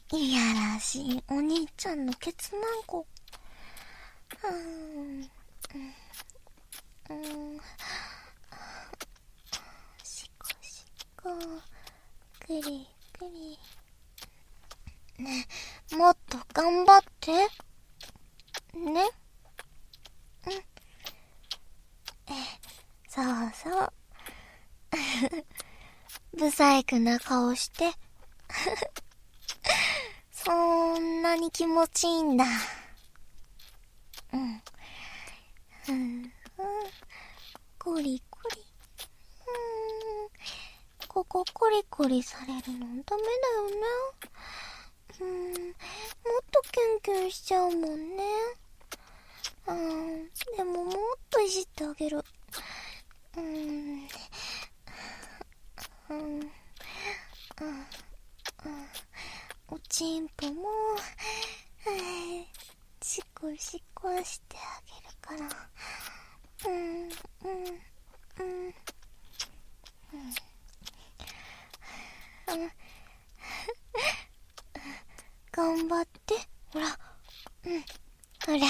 いやらしいお兄ちゃんのケツマンコ。しこしこ、くりくり。ね、もっと頑張って。ね。そうそう。ブサイクな顔して。そんなに気持ちいいんだ。コリコリ。ここコリコリされるのダメだよね。もっとキュンキュンしちゃうもんね。でももっといじってあげる。おちんぽも、シコシコしてあげるから。頑張って、ほら。ほら。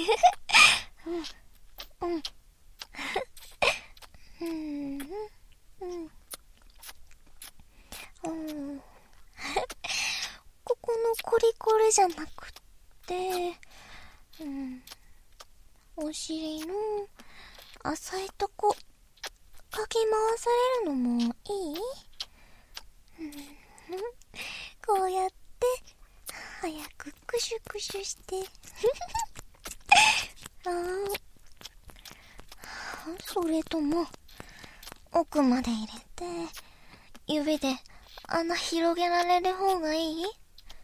ここのコリコリじゃなくって、お尻の浅いとこ、かき回されるのもいい？こうやって、早くクシュクシュして。それとも、奥まで入れて、指で穴広げられる方がいい？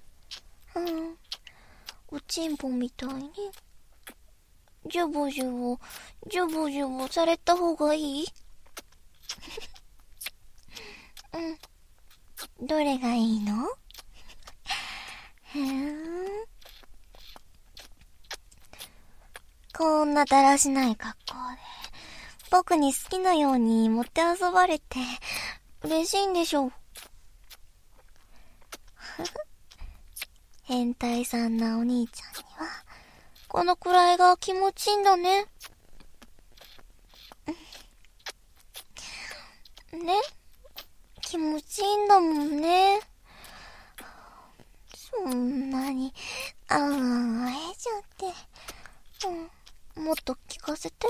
おちんぽみたいに、ジュボジュボされた方がいい？どれがいいの？こんなだらしない格好で、僕に好きなように持って遊ばれて、嬉しいんでしょう。変態さんなお兄ちゃんには、このくらいが気持ちいいんだね。ね？気持ちいいんだもんね。そんなに、えちゃって。もっと聞かせて。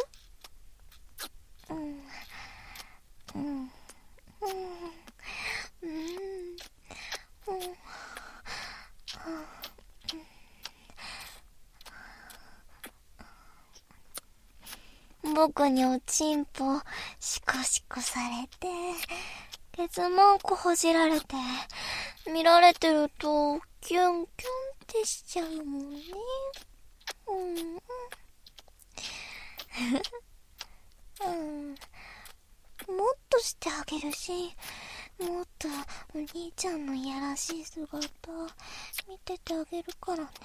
僕におちんぽシコシコされて、ケツマンコほじられて、見られてるとキュンキュンってしちゃうもんね。もっとしてあげるし、もっとお兄ちゃんのいやらしい姿見ててあげるからね。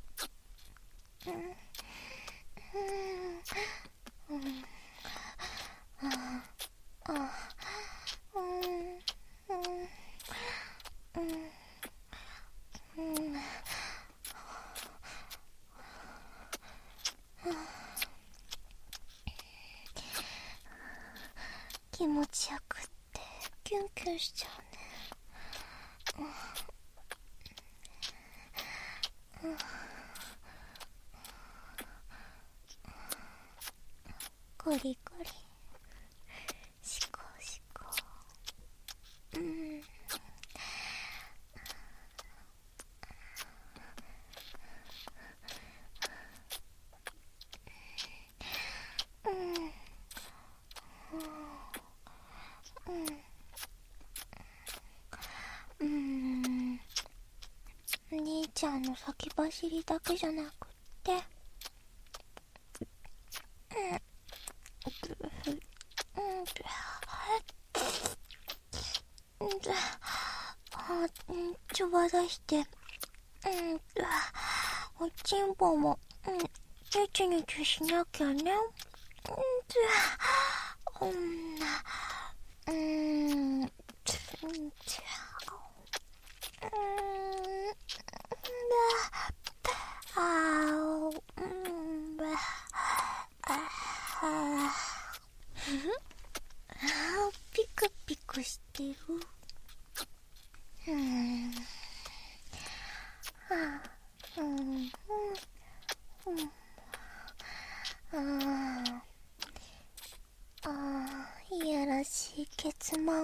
気持ちよくってキュンキュンしちゃうね。コリコリシコシコ。お兄ちゃんの先走りだけじゃなくって、ちょば出して、おちんぽも、ねちねちしなきゃね。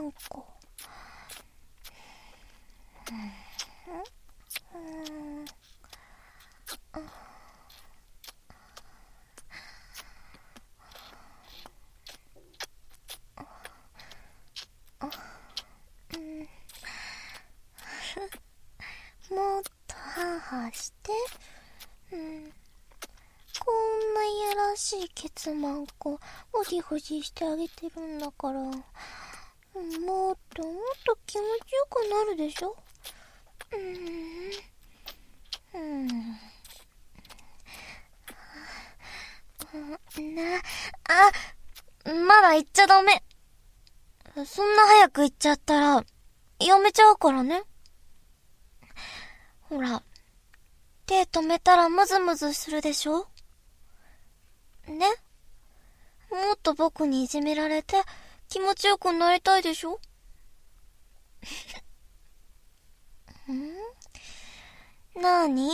んこ。もっとハーハーして。こんないやらしいケツマンコ、ほじほじしてあげてるんだから、もっともっと気持ちよくなるでしょ。まだ行っちゃダメ。そんな早く行っちゃったら、やめちゃうからね。ほら、手止めたらムズムズするでしょ。ね。もっと僕にいじめられて気持ちよくなりたいでしょ。なに？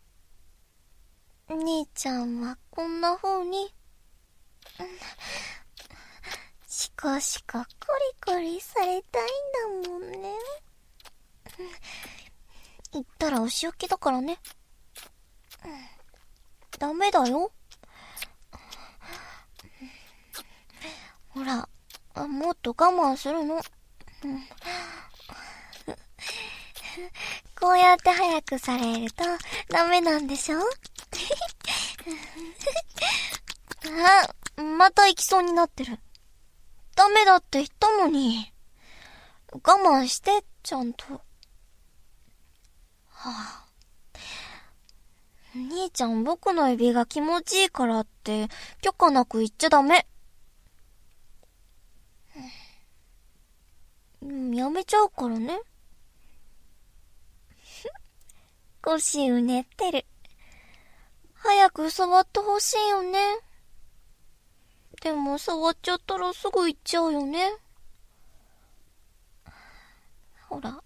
兄ちゃんはこんな風に、しこしこコリコリされたいんだもんね。言ったらお仕置きだからね。ダメだよ。ほら、もっと我慢するの。こうやって早くされるとダメなんでしょ。また行きそうになってる。ダメだって言ったのに。我慢して、ちゃんと。兄ちゃん、僕の指が気持ちいいからって許可なく言っちゃダメ。やめちゃうからね。腰うねってる。早く触ってほしいよね。でも触っちゃったらすぐ行っちゃうよね。ほら。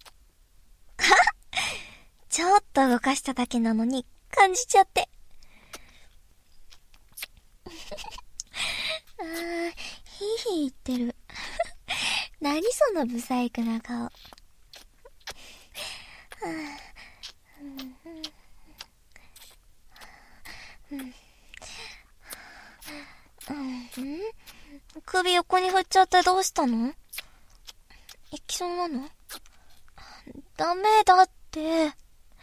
ちょっと動かしただけなのに感じちゃって。ヒーヒー言ってる。何そのブサイクな顔。首横に振っちゃってどうしたの？行きそうなの？ダメだって。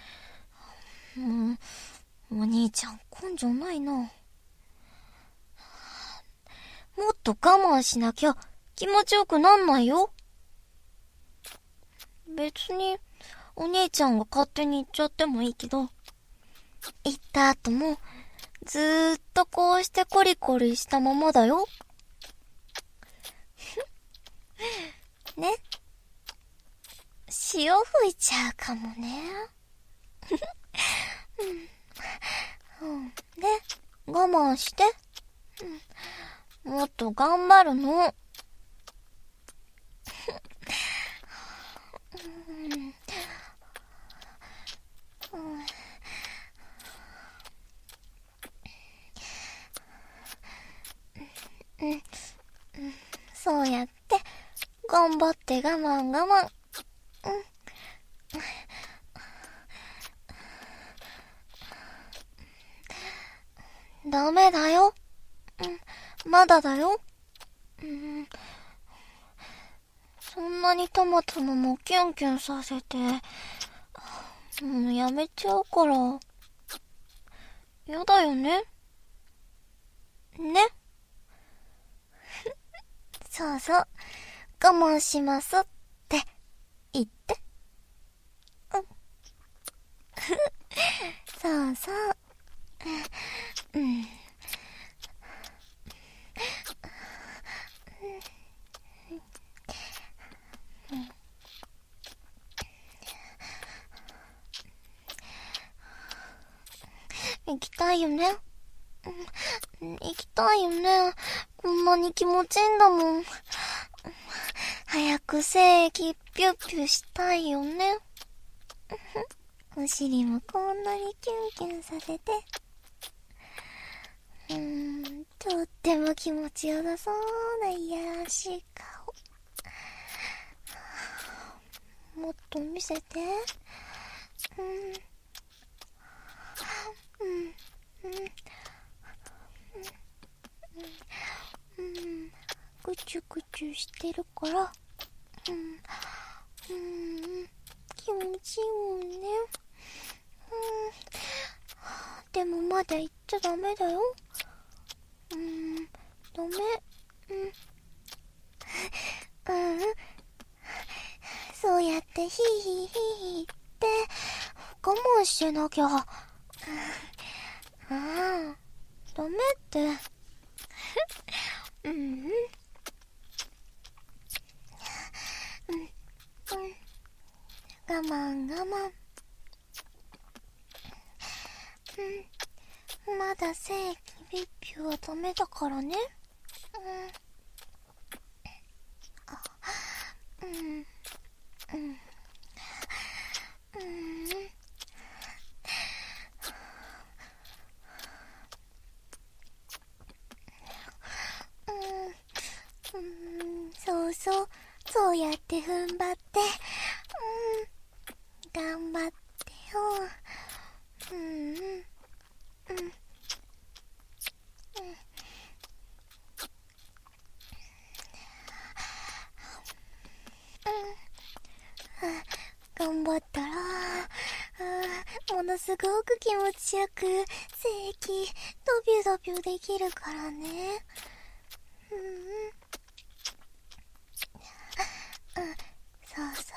お兄ちゃん根性ないな。もっと我慢しなきゃ気持ちよくなんないよ。別にお兄ちゃんが勝手に行っちゃってもいいけど、行った後もずーっとこうしてコリコリしたままだよ。ね。潮吹いちゃうかもね。ね。我慢して。もっと頑張るの。そうやって頑張って我慢我慢。ダメだよ。まだだよ。そんなにトマトのもキュンキュンさせて、やめちゃうから。やだよね。ね。そうそう。我慢しますって言って。そうそう。行きたいよね。行きたいよね。こんなに気持ちいいんだもん。早く精液ピュッピュしたいよね。お尻もこんなにキュンキュンさせて。とっても気持ちよさそうないやらしい顔。 もっと見せて。ぐちゅぐちゅしてるから、気持ちいいもんね。でもまだ言っちゃダメだよ。ダメ。そうやってヒーヒーヒーヒーって我慢してなきゃ。ダメって。我慢我慢。まだ正規ビッピュはダメだからね。そうそう、そうやって踏ん張って、頑張ってよ。頑張ったら、ものすごく気持ちよく、正規、ドビュドビュできるからね。そうそう。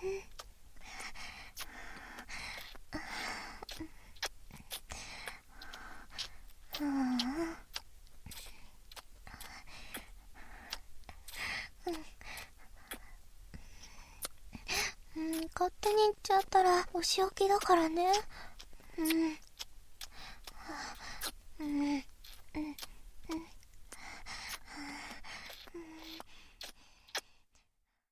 勝手に行っちゃったらお仕置きだからね。